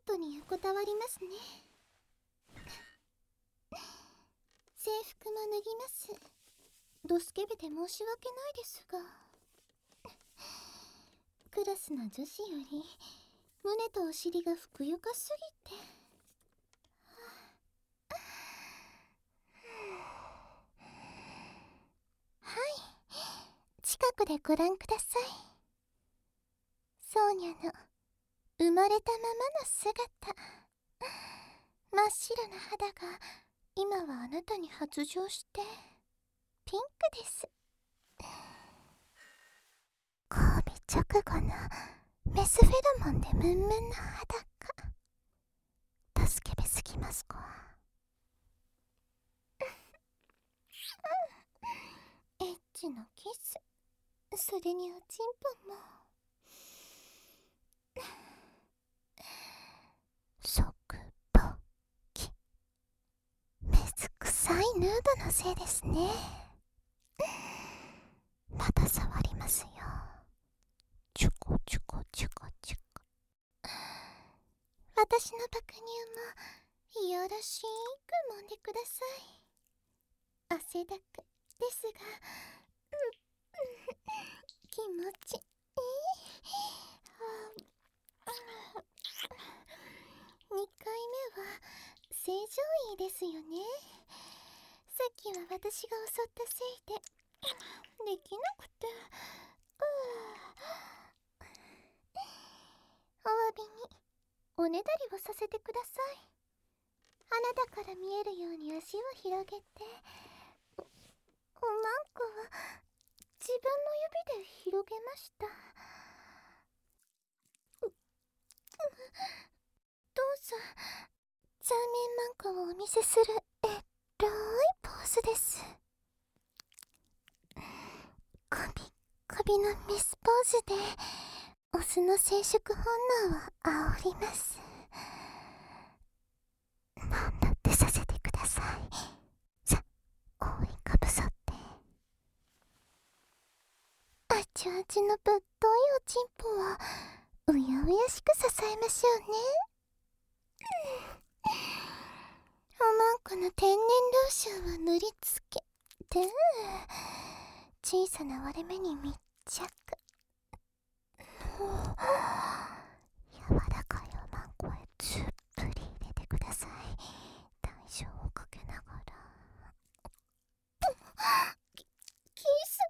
ことに横たわりますね。制服も脱ぎます。ドスケベで申し訳ないですが、クラスの女子より胸とお尻がふくよかすぎて。はい、近くでご覧ください。ソーニャの生まれたままの姿。真っ白な肌が今はあなたに発情してピンクです。交尾直後のメスフェロモンでムンムンの裸。助けべすぎますか。エッチなキス、それにおちんぽも。食ぼき、水臭いヌードのせいですね。また触りますよ。チュコチュコチュコチュコ。私の爆乳もいやらしく揉んでください。汗だくですが、気持ちいい。2回目は正常位ですよね。さっきは私が襲ったせいでできなくて。お詫びにおねだりをさせてください。あなたから見えるように足を広げて、マンコは自分の指で広げました。どうぞ。ザーメンマンコをお見せするエロいポーズです。コビコビのミスポーズでオスの生殖本能を煽ります。なんだってさせてください。さ、覆いかぶさって。あちあちのぶっといおちんぽをうやうやしく支えましょうね。おまんこの天然ローションを塗りつけて、小さな割れ目に密着。柔らかいおまんこへずっぷり入れてください。大丈をかけながら。キス。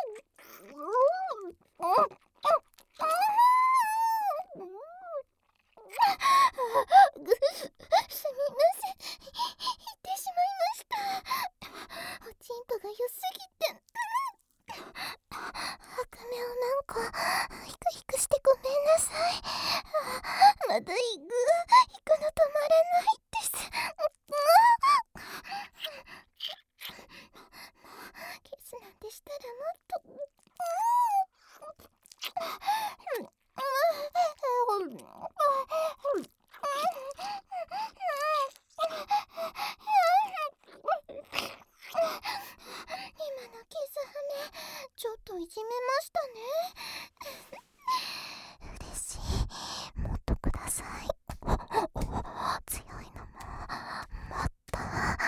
すみません、言ってしまいました。おちんぽが良すぎて。悪名をなんかヒクヒクしてごめんなさい。まだ行くの止まらないです。キスなんてしたらもっと。今のキスハメちょっといじめましたね。嬉しい。もっとください。強いのももっと。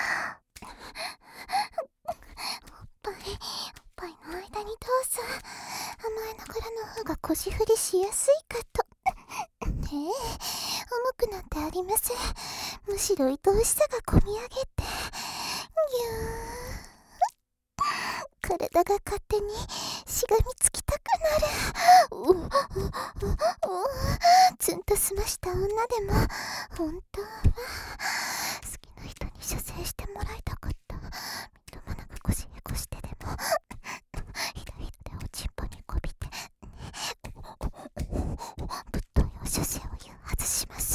おっぱいの間にどうぞ。甘えながらの方が腰振りしやすいかと。重くなんてありません。むしろ愛おしさがこみ上げて、ぎゅー、体が勝手にしがみつきたくなる。ツンと済ました女でも本当は好きな人に射精してもらいたかった。みともなく腰へこしてでもひだひだでおちんぽにこびてぶっといお射精を誘発します。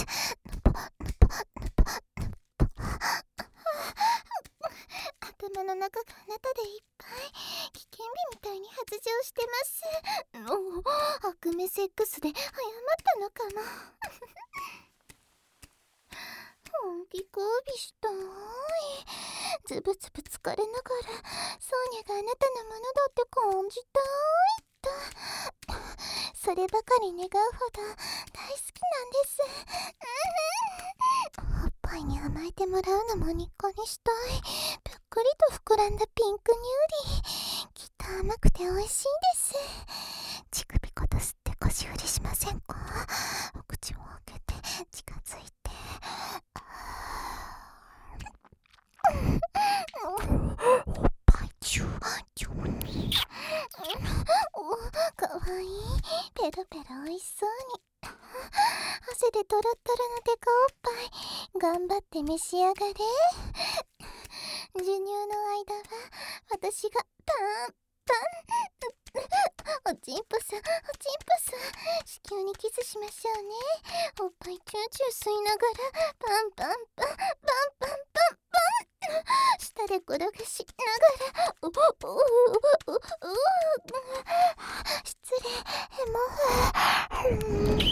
頭の中があなたでいっぱい。危険日みたいに発情してます。悪夢セックスで謝ったのかも。本気交尾したい。つぶつぶ疲れながらソーニャがあなたのものだって感じたいと、そればかり願うほど大好きなんです。 えてもらうのも日課にしたい。ぷっくりと膨らんだピンクニューリー、きっと甘くて美味しいです。乳首こと吸って腰振りしませんか？お口を開けて近づいて、おっぱいチューチュー、お、かわいい。ペロペロ美味しそうに。汗でトロットロのデカおっぱい、頑張って召し上がれ。授乳の間は私がパンパン、おちんぽさんおちんぽさん、子宮にキスしましょうね。おっぱいチューチュー吸いながらパンパンパンパンパンパンパン、舌で転がしながら失礼、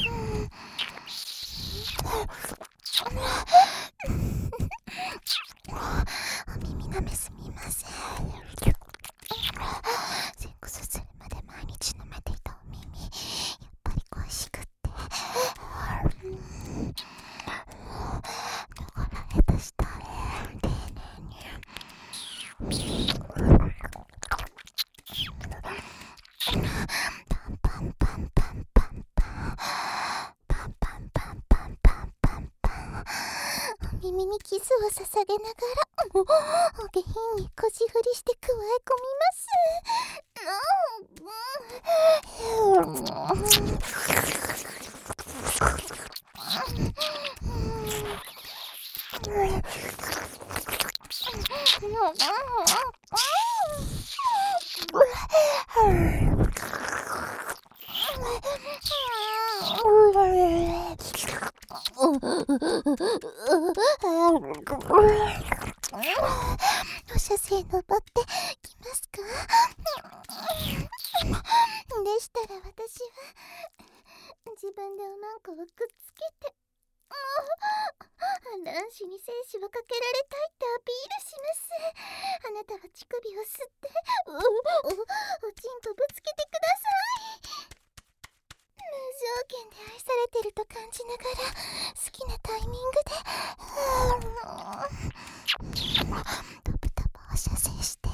お耳がめすみません。セックスするまで毎日舐めていたお耳、やっぱり恋しくって、だから下手したら丁寧にパンパンパンパンパンパンパンパンパンパンパンパンパン、お耳にキスを捧げながら、お下品に腰振りして加え込みます。放射線登ってきますか？でしたら私は自分でおまんこをくっつけて、男子に精子をかけられたいってアピールします。あなたは乳首を吸っておちんぽぶつけてください。無条件で愛されてると感じながら好きなタイミングでトブトブ放射線して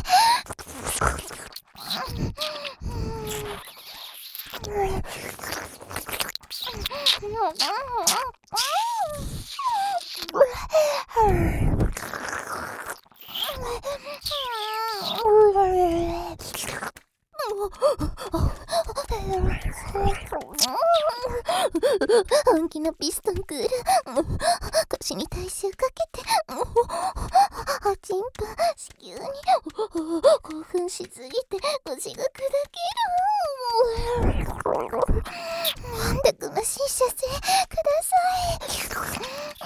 本気のピストンクール、腰に体重かけて、おちんぽ子宮に興奮しすぎて腰が砕ける。たくましい射精ください。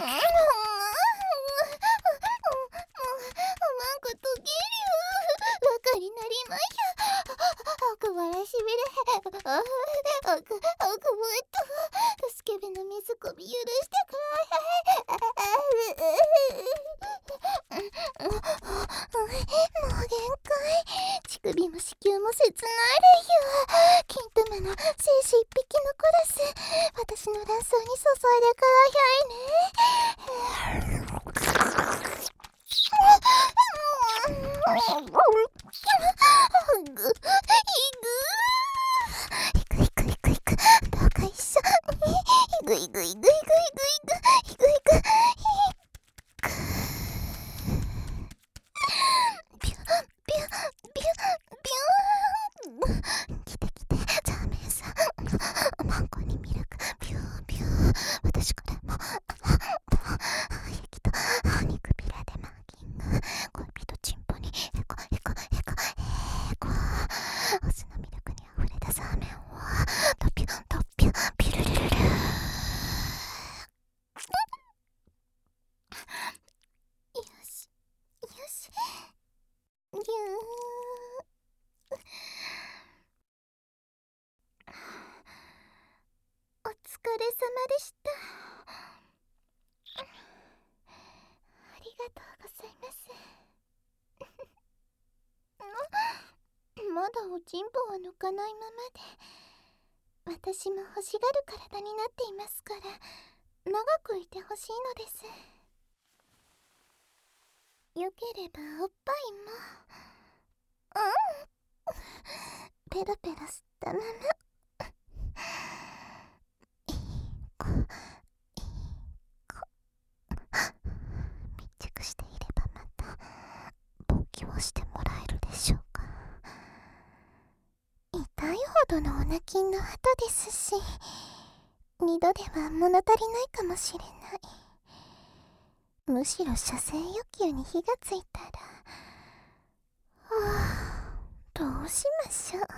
おまんこ溶ける。バカになりましょ。奥腹しびれ、奥もスケベの水こび許してください。もう限界。乳首も子宮も切ないレイユ。金玉の精子一匹残らず私の卵巣に注いでくださいね。いくどうか一緒にいくピュピュピュピュ来てザーメンさん、マンコにミルクピューピュー、私これも焼きと肉ビラでマーキング、恋人チンポにエコオスのミルクにあふれたザーメンをトピュピルルルルー、よしぎゅー、お疲れ様でした。ありがとうございます。まだおちんぽは抜かないままで、私も欲しがる体になっていますから長くいてほしいのです。 よければおっぱいも。ペロペロ吸ったまま。密着していればまた勃起をしてもらえるでしょうか。痛いほどのお泣きの後ですし、二度では物足りないかもしれない。むしろ射精欲求に火がついたら、どうしましょう。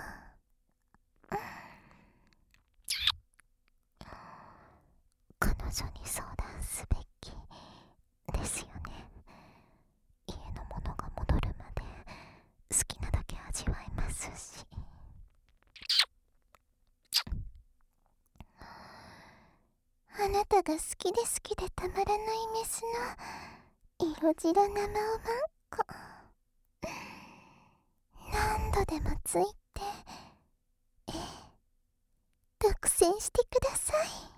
彼女に相談すべきですよね。家のものが戻るまで好きなだけ味わえますし。あなたが好きで好きでたまらないメスの色白生おまんこ。何度でもついて、独占してください。